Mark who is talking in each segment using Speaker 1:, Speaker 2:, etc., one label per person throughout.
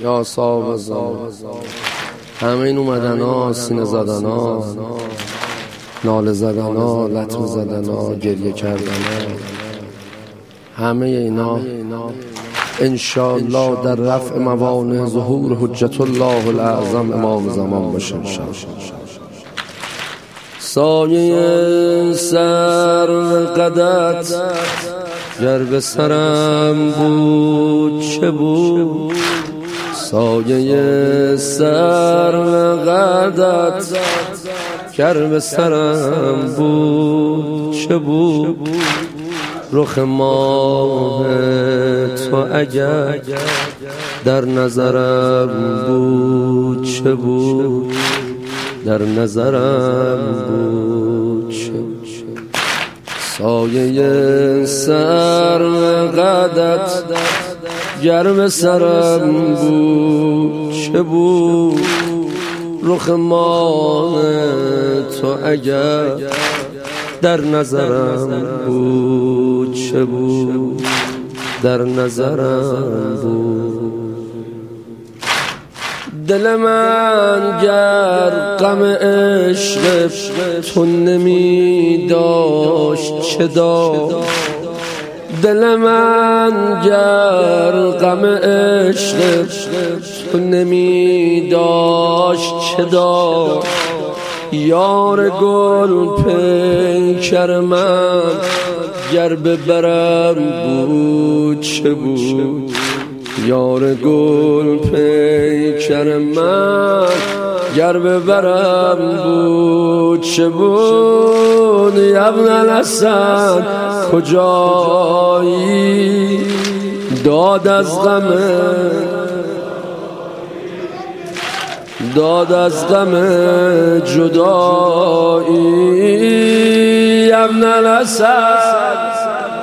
Speaker 1: یا صاحب زمان. همه این اومدن ها، سینه زدن ها، ناله زدن ها، لطمه زدن ها، گریه کردن ها، همه اینا انشاءالله در رفع موانع ظهور حجت الله الاعظم امام زمان باشه. سایه سر قدت گر به سرم بود چه بود، سایه سر قدت گر به سرم بود چه بود، رخ ماه تو اگر در نظرم بود چه بود، در نظرم بود چه بود. سایه سر قدت گر به سرم بود چه بود، رخ ماه تو اگر در نظرم بود چه بود، در نظرم بود. دل من گر غم عشق تو نمی داشت چه داشت، دل من گر غم عشق تو نمی داشت چه داشت، یار گل پیکر من گر ببرم بود چه بود، یار گل پیکر من گر ببرم بود چه بود. ابن الحسن کجایی داد از غم، داد از غم جدایی. ابن الحسن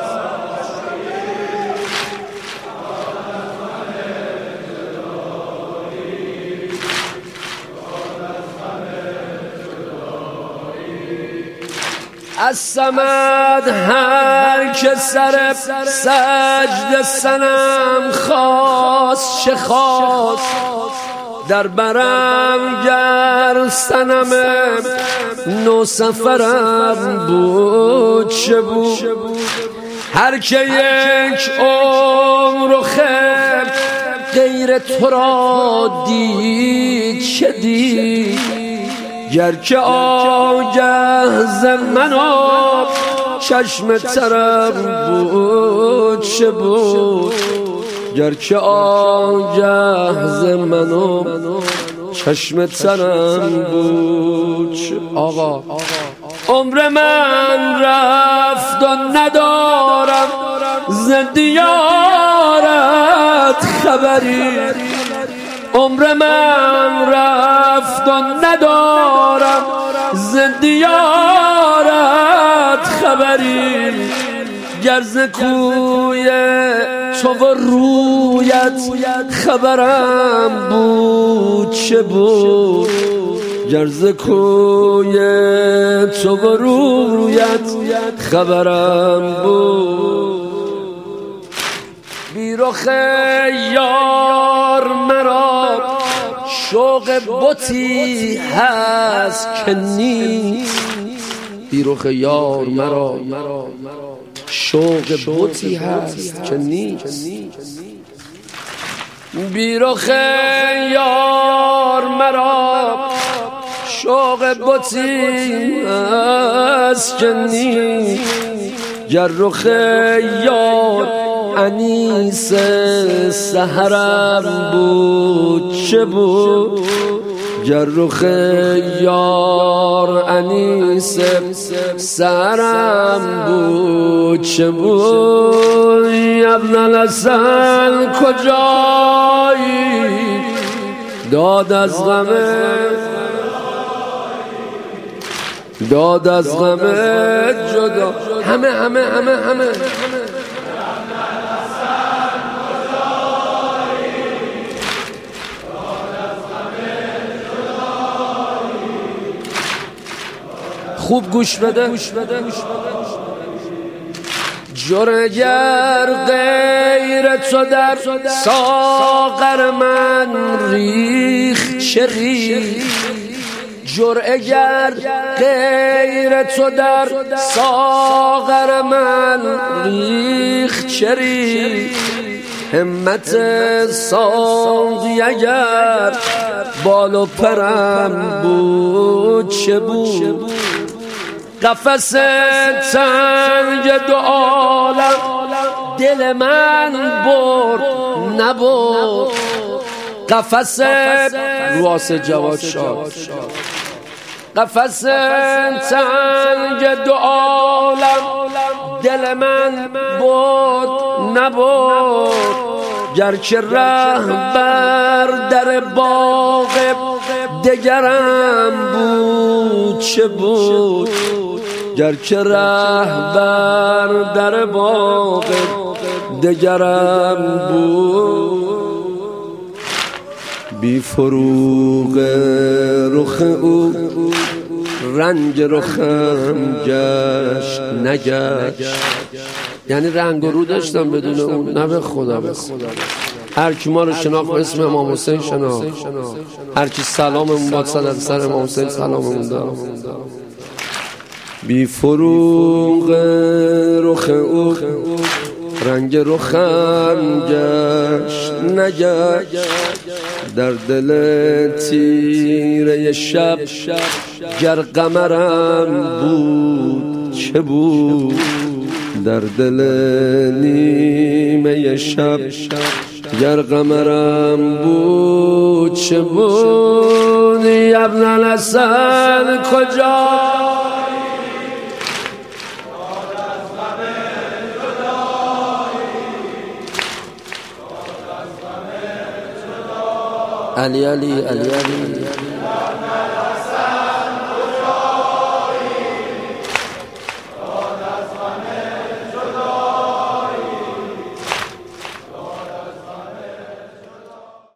Speaker 1: از صمد هر که سر سجد سنم خواست چه خواست، در برم گر سنم نو سفرم بود چه بود، هر که یک عمر و خیر غیر تو را دید چه دید، گر که آگه ز من و چشم ترم بود چه بود، گر که آگه ز من و چشم ترم بود. آقا عمر من رفت و ندارم ز دیارت خبری، عمر من رفت و ندارم ز دیارت خبری، گر ز کوی تو و رویت خبرم بود چه بود، گر ز کوی تو و رویت خبرم بود. بی رخ یار مرا شوق بتی هست که نیست، بی رخ یار مرا شوق بتی هست که نیست، بی رخ یار مرا شوق بتی هست که نیست، گر رخ یار انیس سحرم بود چه بود، گر رخ یار انیس سحرم بود چه بود. ابن الحسن کجایی داد از غم، داد از غم جدا. همه خوب گوش بده. جرگر غیر تو در ساغر من ریخ چه ریخ، جرگر غیر تو در ساغر من ریخ چه ریخ، همت ساقی اگر بال و پرم بود چه بود، قفس تنگ دو عالم دل من برد نبرد، قفس رواس جواد شاد، قفس تنگ دو عالم دل من برد نبرد، گرچه ره بر در باغ دگرم بود چه بود، گرچه ره بر در باغ دگرم بود، بی فروغ رخ او رنگ رخم گشت نگشت، یعنی رنگ و رو داشتم بدون اون، نه به خدا به خدا. هر کی ما رو شناخت اسم امام حسین شناخت، هر کی سلاممون باد صدق سر امام حسین سلاممون داد. بی فروغ رخ او رنگ رخم گشت نگشت، در دل تیره شب گر قمرم بود چه بود، در دل نیمه شب گر قمرم بود چه بود، ابن الحسن کجا علی علی علی علی